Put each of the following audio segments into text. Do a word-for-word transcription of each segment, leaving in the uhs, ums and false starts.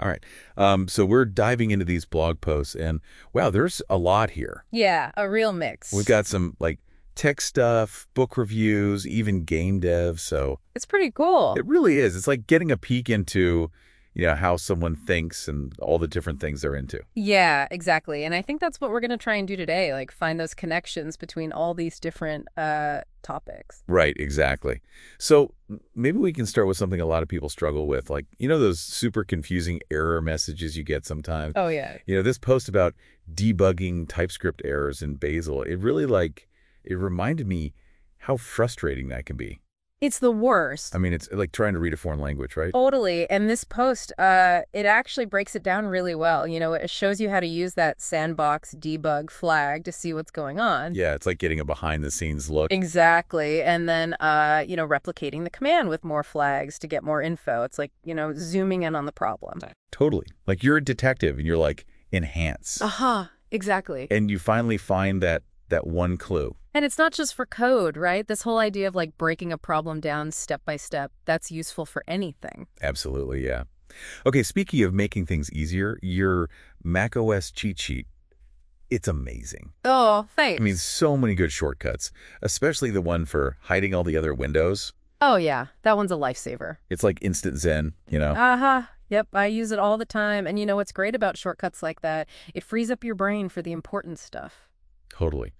All right. Um, so we're diving into these blog posts, and wow, there's a lot here. Yeah, a real We've mix. got some like tech stuff, book reviews, even game dev. So It's pretty cool. it really is. It's like getting a peek into, you know, how someone thinks and all the different things they're into. Yeah, exactly. And I think that's what we're going to try and do today, like find those connections between all these different uh topics. Right, exactly. So m- maybe we can start with something a lot of people struggle with, like, you know, those super confusing error messages you get sometimes. Oh yeah. You know, this post about debugging TypeScript errors in Bazel, it really like, it reminded me how frustrating that can be. It's the worst. I mean, it's like trying to read a foreign language, right? Totally. And this post, uh, it actually breaks it down really well. You know, it shows you how to use that sandbox debug flag to see what's going on. Yeah, it's like getting a behind the scenes look. Exactly. And then, uh, you know, replicating the command with more flags to get more info. It's like, you know, zooming in on the problem. Totally. Like you're a detective and you're like, enhance. Uh-huh. Exactly. And you finally find that that one clue. And it's not just for code, right? This whole idea of like breaking a problem down step by step, that's useful for anything. Absolutely, yeah. Okay, speaking of making things easier, your macOS cheat sheet, it's amazing. Oh, I mean, thanks. so many good shortcuts, especially the one for hiding all the other windows. Oh, yeah. That one's a lifesaver. It's like instant zen, you know? Uh-huh. Yep, I use it all the time. And you know what's great about shortcuts like that? It frees up your brain for the important stuff. Totally.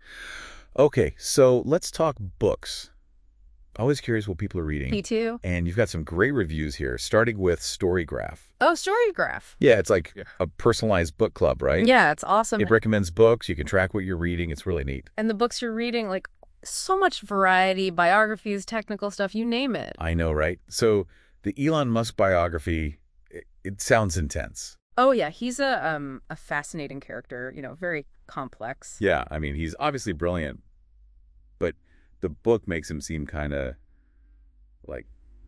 Okay, so let's talk books. Always curious what people are reading. Me too. And you've got some great reviews here, starting with Storygraph. Oh, Storygraph. Yeah, it's like a personalized book club, right? Yeah, it's awesome. It recommends books. You can track what you're reading. It's really neat. And the books you're reading, like, so much variety, biographies, technical stuff, you name it. I know, right? So the Elon Musk biography, it, it sounds intense. Oh, yeah, he's a um a fascinating character, you know, very complex. Yeah, I mean, he's obviously brilliant, but the book makes him seem kind of like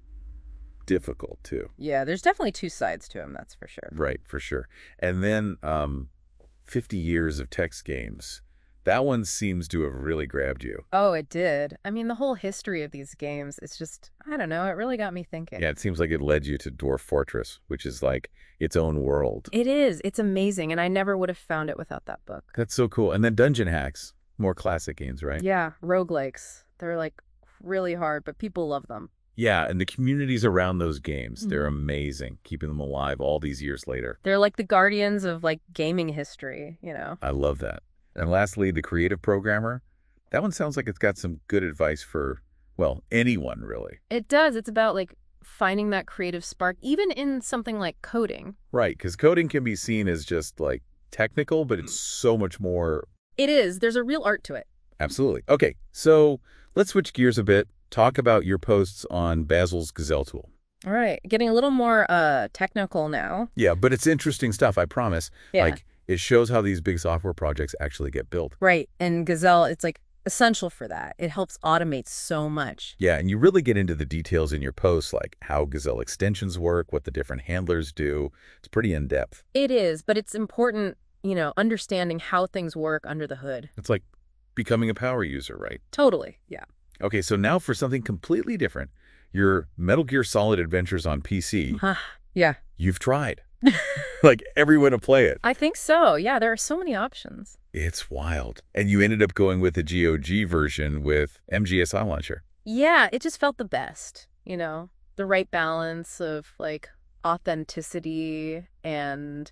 difficult too. Yeah, there's definitely two sides to him, that's for sure. Right, for sure. And then um, fifty years of text games. That one seems to have really grabbed you. Oh, it did. I mean, the whole history of these games, it's just, I don't know, it really got me thinking. Yeah, it seems like it led you to Dwarf Fortress, which is like its own world. It is. It's amazing, and I never would have found it without that book. That's so cool. And then Dungeon Hacks, more classic games, right? Yeah, roguelikes. They're like really hard, but people love them. Yeah, and the communities around those games, Mhm. they're amazing, keeping them alive all these years later. They're like the guardians of like gaming history, you know. I love that. And lastly, the creative programmer. That one sounds like it's got some good advice for, well, anyone really. It does. It's about like finding that creative spark, even in something like coding. Right, because coding can be seen as just like technical, but it's so much more. It is. There's a real art to it. Absolutely. Okay, so let's switch gears a bit. Talk about your posts on Bazel's Gazelle tool. All right. Getting a little more uh technical now. Yeah, but it's interesting stuff, I promise. Yeah. Like, it shows how these big software projects actually get built. Right. And Gazelle, it's like essential for that. It helps automate so much. Yeah, and you really get into the details in your posts, like how Gazelle extensions work, what the different handlers do. It's pretty in-depth. It is, but it's important, you know, understanding how things work under the hood. It's like becoming a power user, right? Totally. Yeah. Okay, so now for something completely different. Your Metal Gear Solid adventures on P C, Huh. Yeah. you've tried. Like, everyone to play it. I think so. Yeah, there are so many options. It's wild. And you ended up going with the G O G version with M G S I Launcher. Yeah, it just felt the best, you know, the right balance of like authenticity and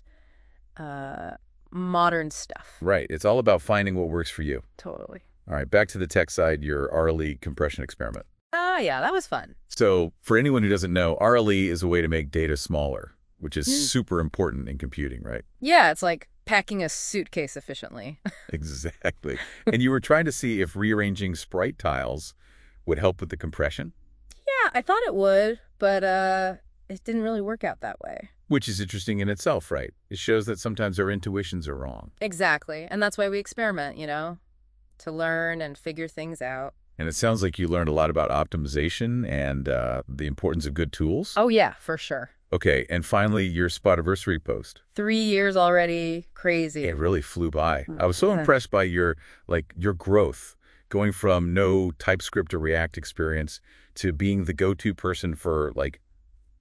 uh modern stuff. Right, it's all about finding what works for you. Totally. All right, back to the tech side, your R L E compression experiment. Ah, yeah, that was fun. So for anyone who doesn't know, R L E is a way to make data smaller, which is Hmm. super important in computing, right? Yeah, it's like packing a suitcase efficiently. Exactly. And you were trying to see if rearranging sprite tiles would help with the compression, Yeah, I thought it would, but uh it didn't really work out that way. which is interesting in itself, right? It shows that sometimes our intuitions are wrong. Exactly. And that's why we experiment, you know, to learn and figure things out. And it sounds like you learned a lot about optimization and uh, the importance of good tools. Oh, yeah, for sure. Okay, and finally, your Spotiversary post. Three years already. Crazy. It really flew by. I was so Yeah. impressed by your like your growth, going from no TypeScript or React experience to being the go-to person for like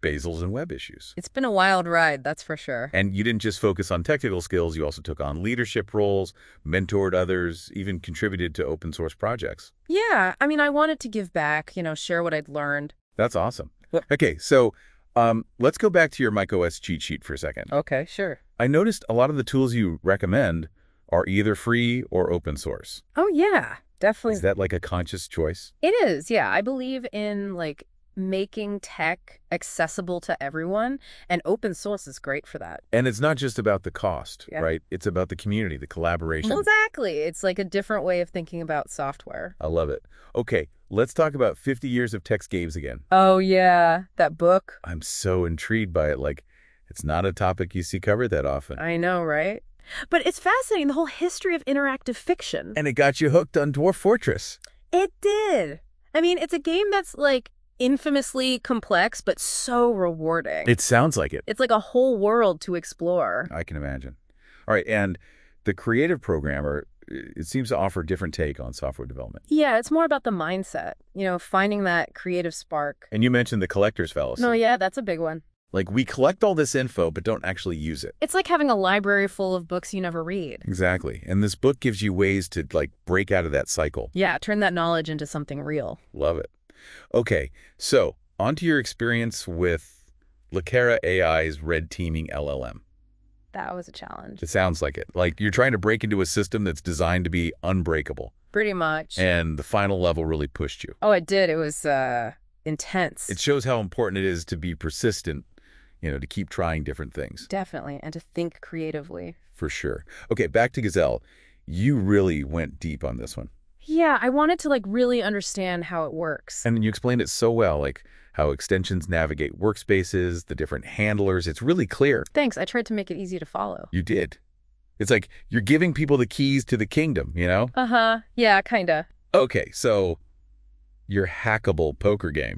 basals and web issues. It's been a wild ride, that's for sure. And you didn't just focus on technical skills, you also took on leadership roles, mentored others, even contributed to open source projects. Yeah, I mean, I wanted to give back, you know, share what I'd learned. That's awesome. Okay, so um, let's go back to your macOS cheat sheet for a second. Okay, sure. I noticed a lot of the tools you recommend are either free or open source. Oh, yeah, definitely. Is that like a conscious choice? It is, yeah. I believe in, like, making tech accessible to everyone, and open source is great for that. And it's not just about the cost, Yeah. right? It's about the community, the collaboration. Exactly. It's like a different way of thinking about software. I love it. Okay, let's talk about fifty years of Text Games again. Oh, yeah, that book. I'm so intrigued by it. Like, it's not a topic you see covered that often. I know, right? But it's fascinating, the whole history of interactive fiction. And it got you hooked on Dwarf Fortress. It did. I mean, it's a game that's, like, infamously complex, but so rewarding. It sounds like it. It's like a whole world to explore. I can imagine. All right, and the creative programmer, it seems to offer a different take on software development. Yeah, it's more about the mindset, you know, finding that creative spark. And you mentioned the collector's fallacy. No, yeah, that's a big one. Like, we collect all this info, but don't actually use it. It's like having a library full of books you never read. Exactly. And this book gives you ways to, like, break out of that cycle. Yeah, turn that knowledge into something real. Love it. Okay, so on to your experience with Lakera A I's red teaming L L M. That was a challenge. It sounds like it. Like, you're trying to break into a system that's designed to be unbreakable. Pretty much. And the final level really pushed you. Oh, it did. It was uh, intense. It shows how important it is to be persistent, you know, to keep trying different things. Definitely. And to think creatively. For sure. Okay, back to Gazelle. You really went deep on this one. Yeah, I wanted to, like, really understand how it works. And you explained it so well, like how extensions navigate workspaces, the different handlers. It's really clear. Thanks. I tried to make it easy to follow. You did. It's like you're giving people the keys to the kingdom, you know? Uh-huh. Yeah, kinda. Okay, so your hackable poker game.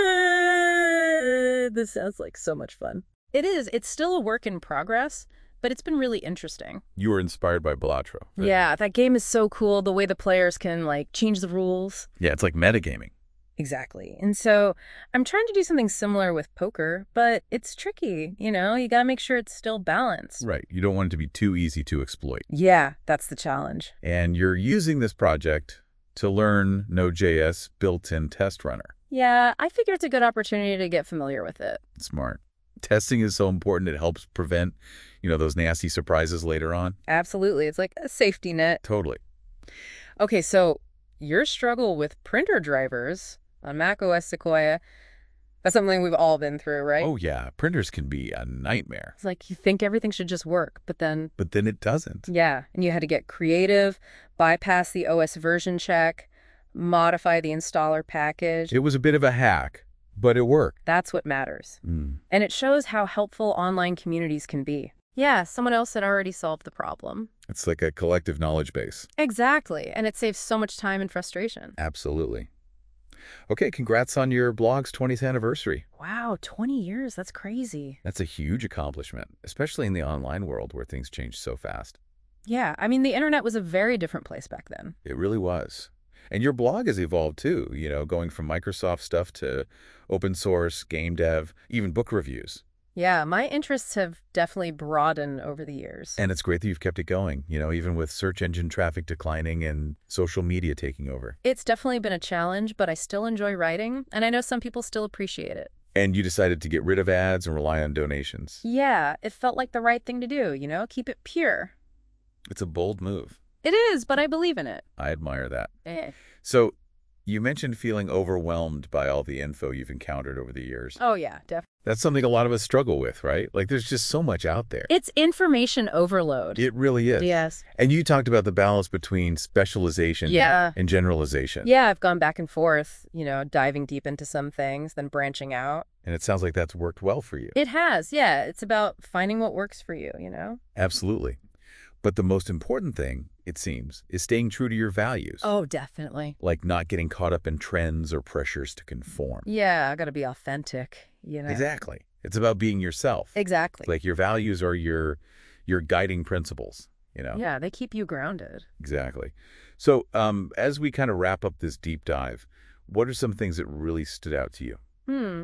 This sounds like so much fun. It is. It's still a work in progress, but it's been really interesting. You were inspired by Balatro. right? Yeah, that game is so cool, the way the players can, like, change the rules. Yeah, it's like metagaming. Exactly. And so I'm trying to do something similar with poker, but it's tricky, you know? You gotta make sure it's still balanced. Right. You don't want it to be too easy to exploit. Yeah, that's the challenge. And you're using this project to learn Node.js built-in test runner. Yeah, I figure it's a good opportunity to get familiar with it. Smart. Testing is so important. It helps prevent, you know, those nasty surprises later on. Absolutely. It's like a safety net. Totally. Okay, so your struggle with printer drivers on macOS Sequoia, that's something we've all been through, right? Oh, yeah. Printers can be a nightmare. It's like you think everything should just work, but then, But then it doesn't. yeah, and you had to get creative, bypass the O S version check, modify the installer package. It was a bit of a hack, but it worked. That's what matters. Mm. And it shows how helpful online communities can be. Yeah, someone else had already solved the problem. It's like a collective knowledge base. Exactly, and it saves so much time and frustration. Absolutely. Okay, congrats on your blog's twentieth anniversary. Wow, twenty years, that's crazy. That's a huge accomplishment, especially in the online world where things change so fast. Yeah, I mean, the internet was a very different place back then. It really was. And your blog has evolved too, you know, going from Microsoft stuff to open source, game dev, even book reviews. Yeah, my interests have definitely broadened over the years. And it's great that you've kept it going, you know, even with search engine traffic declining and social media taking over. It's definitely been a challenge, but I still enjoy writing, and I know some people still appreciate it. And you decided to get rid of ads and rely on donations. Yeah, it felt like the right thing to do, you know? Keep it pure. It's a bold move. It is, but I believe in it. I admire that. Eh. So you mentioned feeling overwhelmed by all the info you've encountered over the years. Oh, yeah, definitely. That's something a lot of us struggle with, right? Like there's just so much out there. It's information overload. It really is. Yes. And you talked about the balance between specialization Yeah. and generalization. Yeah, I've gone back and forth, you know, diving deep into some things, then branching out. And it sounds like that's worked well for you. It has, yeah. It's about finding what works for you, you know? Absolutely. But the most important thing, it seems, is staying true to your values. Oh, definitely. Like not getting caught up in trends or pressures to conform. Yeah, I gotta be authentic, you know? Exactly. It's about being yourself. Exactly. Like your values are your your guiding principles, you know? Yeah, they keep you grounded. Exactly. So um, as we kind of wrap up this deep dive, what are some things that really stood out to you? Hmm.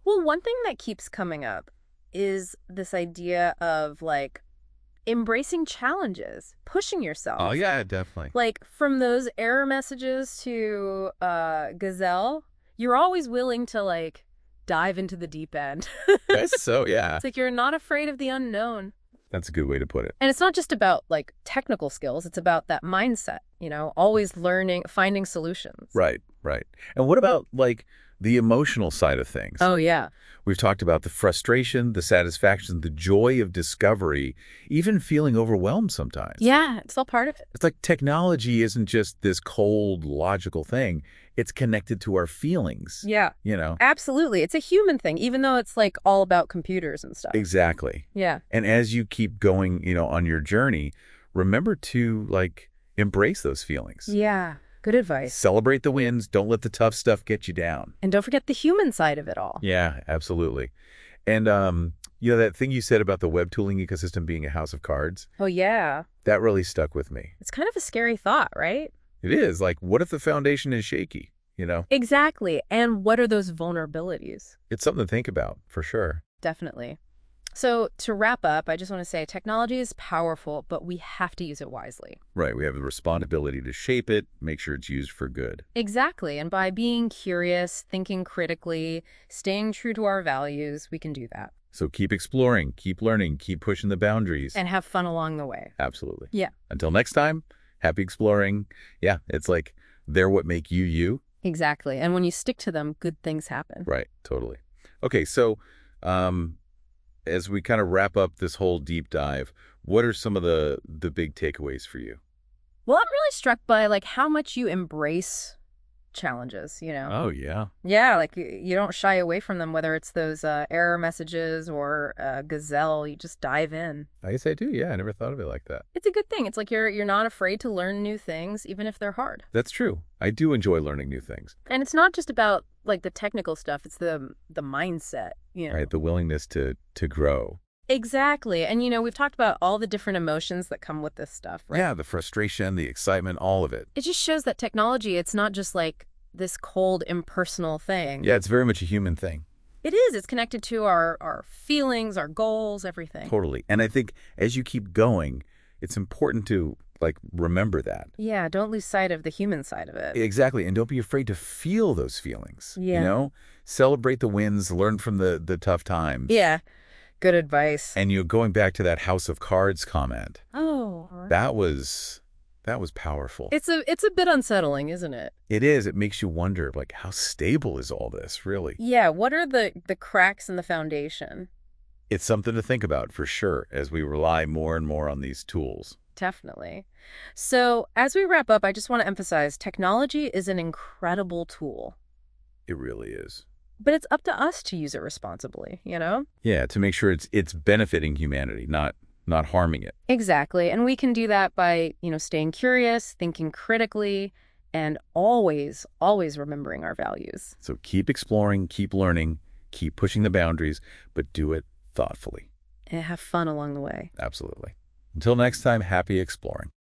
Well, one thing that keeps coming up is this idea of like embracing challenges, pushing Oh, yourself. yeah, definitely. Like from those error messages to uh, Gazelle, you're always willing to like dive into the deep end. That's so, yeah. It's like you're not afraid of the unknown. That's a good way to put it. And it's not just about like technical skills, it's about that mindset, you know, always learning, finding solutions. Right, right. And what about, like, the emotional side of things? Oh, yeah. We've talked about the frustration, the satisfaction, the joy of discovery, even feeling overwhelmed sometimes. Yeah, it's all part of it. It's like technology isn't just this cold, logical thing. It's connected to our feelings, Yeah, you know? absolutely. It's a human thing, even though it's like all about computers and stuff. Exactly. Yeah. And as you keep going, you know, on your journey, remember to, like, embrace those feelings. Yeah. Good advice. Celebrate the wins. Don't let the tough stuff get you down. And don't forget the human side of it all. Yeah, absolutely. And, um, you know, that thing you said about the web tooling ecosystem being a house of cards, Oh, yeah. that really stuck with me. It's kind of a scary thought, right? It is. Like, what if the foundation is shaky? You know, Exactly. And what are those vulnerabilities? it's something to think about, for sure. Definitely. So to wrap up, I just want to say technology is powerful, but we have to use it wisely. Right. We have the responsibility to shape it, make sure it's used for good. Exactly. And by being curious, thinking critically, staying true to our values, we can do that. So keep exploring, keep learning, keep pushing the boundaries. And have fun along the way. Absolutely. Yeah. Until next time, happy exploring. Yeah, it's like they're what make you you. Exactly. And when you stick to them, good things happen. Right. Totally. Okay. So um, as we kind of wrap up this whole deep dive, what are some of the the big takeaways for you? Well, I'm really struck by like how much you embrace challenges, you know? Oh, yeah. Yeah, like you, you don't shy away from them, whether it's those uh, error messages or uh, Gazelle, you just dive in. I guess I do. Yeah. I never thought of it like that. It's a good thing. It's like you're you're not afraid to learn new things, even if they're hard. That's true. I do enjoy learning new things. And it's not just about like the technical stuff, it's the the mindset, you know. Right. The willingness to to grow. Exactly. And you know, we've talked about all the different emotions that come with this stuff, right? Yeah. The frustration, the excitement, all of it. It just shows that technology, it's not just like this cold, impersonal thing. Yeah. It's very much a human thing. It is. It's connected to our, our feelings, our goals, everything. Totally. And I think as you keep going, it's important to, like, remember that. Yeah, don't lose sight of the human side of it. Exactly. And don't be afraid to feel those feelings. Yeah. You know, celebrate the wins, learn from the, the tough times. Yeah, good advice. And you going back to that House of Cards comment, Oh, that was, that was powerful. it's a it's a bit unsettling, isn't it? It is. It makes you wonder, like, how stable is all this, really? Yeah, what are the the cracks in the foundation? It's something to think about, for sure, as we rely more and more on these tools. Definitely. So, as we wrap up, I just want to emphasize technology is an incredible tool, It really is. but it's up to us to use it responsibly, you know? Yeah, to make sure it's it's benefiting humanity, not not harming it. Exactly. And we can do that by, you know, staying curious, thinking critically, and always, always remembering our values. So keep exploring, keep learning, keep pushing the boundaries, but do it thoughtfully. And have fun along the way. Absolutely. Until next time, happy exploring.